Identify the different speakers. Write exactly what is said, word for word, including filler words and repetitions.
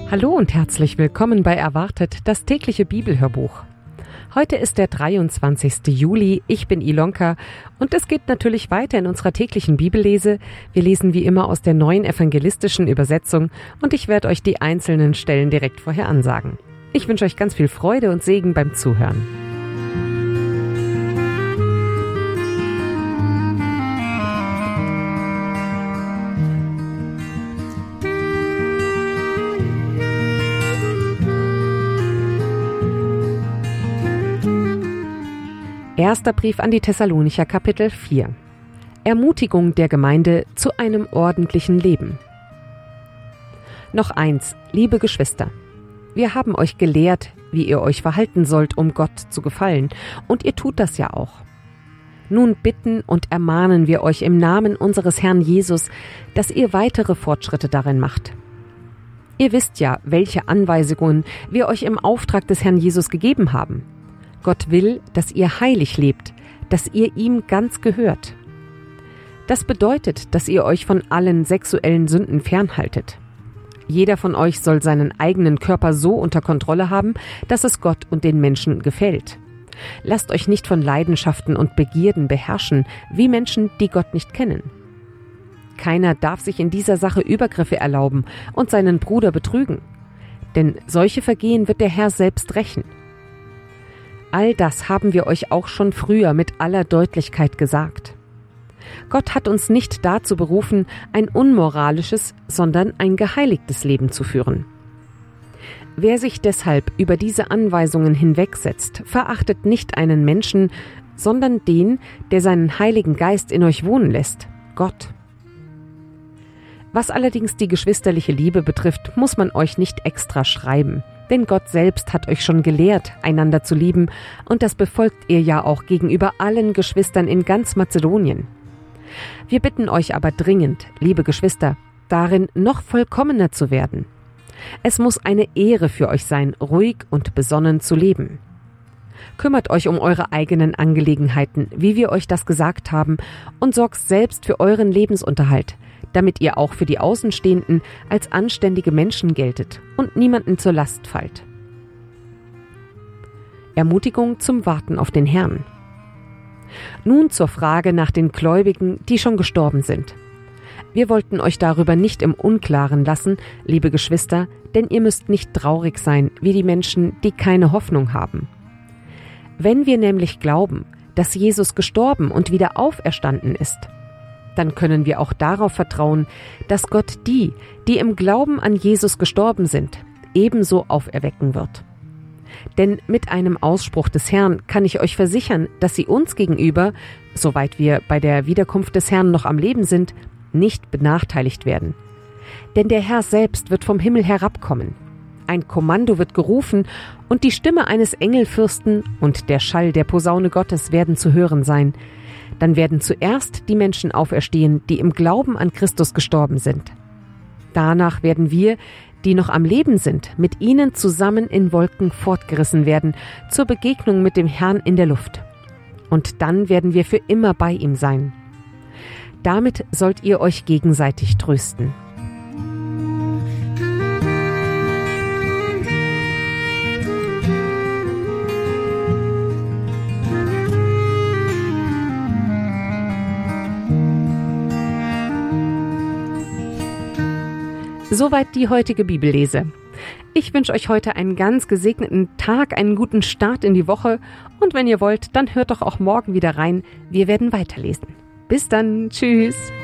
Speaker 1: Hallo und herzlich willkommen bei Erwartet, das tägliche Bibelhörbuch. Heute ist der dreiundzwanzigste Juli, ich bin Ilonka und es geht natürlich weiter in unserer täglichen Bibellese. Wir lesen wie immer aus der neuen evangelistischen Übersetzung und ich werde euch die einzelnen Stellen direkt vorher ansagen. Ich wünsche euch ganz viel Freude und Segen beim Zuhören. Erster Brief an die Thessalonicher, Kapitel vier. Ermutigung der Gemeinde zu einem ordentlichen Leben. Noch eins, liebe Geschwister. Wir haben euch gelehrt, wie ihr euch verhalten sollt, um Gott zu gefallen, und ihr tut das ja auch. Nun bitten und ermahnen wir euch im Namen unseres Herrn Jesus, dass ihr weitere Fortschritte darin macht. Ihr wisst ja, welche Anweisungen wir euch im Auftrag des Herrn Jesus gegeben haben. Gott will, dass ihr heilig lebt, dass ihr ihm ganz gehört. Das bedeutet, dass ihr euch von allen sexuellen Sünden fernhaltet. Jeder von euch soll seinen eigenen Körper so unter Kontrolle haben, dass es Gott und den Menschen gefällt. Lasst euch nicht von Leidenschaften und Begierden beherrschen, wie Menschen, die Gott nicht kennen. Keiner darf sich in dieser Sache Übergriffe erlauben und seinen Bruder betrügen, denn solche Vergehen wird der Herr selbst rächen. All das haben wir euch auch schon früher mit aller Deutlichkeit gesagt. Gott hat uns nicht dazu berufen, ein unmoralisches, sondern ein geheiligtes Leben zu führen. Wer sich deshalb über diese Anweisungen hinwegsetzt, verachtet nicht einen Menschen, sondern den, der seinen Heiligen Geist in euch wohnen lässt, Gott. Was allerdings die geschwisterliche Liebe betrifft, muss man euch nicht extra schreiben. Denn Gott selbst hat euch schon gelehrt, einander zu lieben, und das befolgt ihr ja auch gegenüber allen Geschwistern in ganz Mazedonien. Wir bitten euch aber dringend, liebe Geschwister, darin noch vollkommener zu werden. Es muss eine Ehre für euch sein, ruhig und besonnen zu leben. Kümmert euch um eure eigenen Angelegenheiten, wie wir euch das gesagt haben, und sorgt selbst für euren Lebensunterhalt, damit ihr auch für die Außenstehenden als anständige Menschen geltet und niemanden zur Last fallt. Ermutigung zum Warten auf den Herrn. Nun zur Frage nach den Gläubigen, die schon gestorben sind. Wir wollten euch darüber nicht im Unklaren lassen, liebe Geschwister, denn ihr müsst nicht traurig sein, wie die Menschen, die keine Hoffnung haben. Wenn wir nämlich glauben, dass Jesus gestorben und wieder auferstanden ist, dann können wir auch darauf vertrauen, dass Gott die, die im Glauben an Jesus gestorben sind, ebenso auferwecken wird. Denn mit einem Ausspruch des Herrn kann ich euch versichern, dass sie uns gegenüber, soweit wir bei der Wiederkunft des Herrn noch am Leben sind, nicht benachteiligt werden. Denn der Herr selbst wird vom Himmel herabkommen. Ein Kommando wird gerufen und die Stimme eines Engelfürsten und der Schall der Posaune Gottes werden zu hören sein. Dann werden zuerst die Menschen auferstehen, die im Glauben an Christus gestorben sind. Danach werden wir, die noch am Leben sind, mit ihnen zusammen in Wolken fortgerissen werden, zur Begegnung mit dem Herrn in der Luft. Und dann werden wir für immer bei ihm sein. Damit sollt ihr euch gegenseitig trösten. Soweit die heutige Bibellese. Ich wünsche euch heute einen ganz gesegneten Tag, einen guten Start in die Woche und wenn ihr wollt, dann hört doch auch morgen wieder rein. Wir werden weiterlesen. Bis dann, tschüss!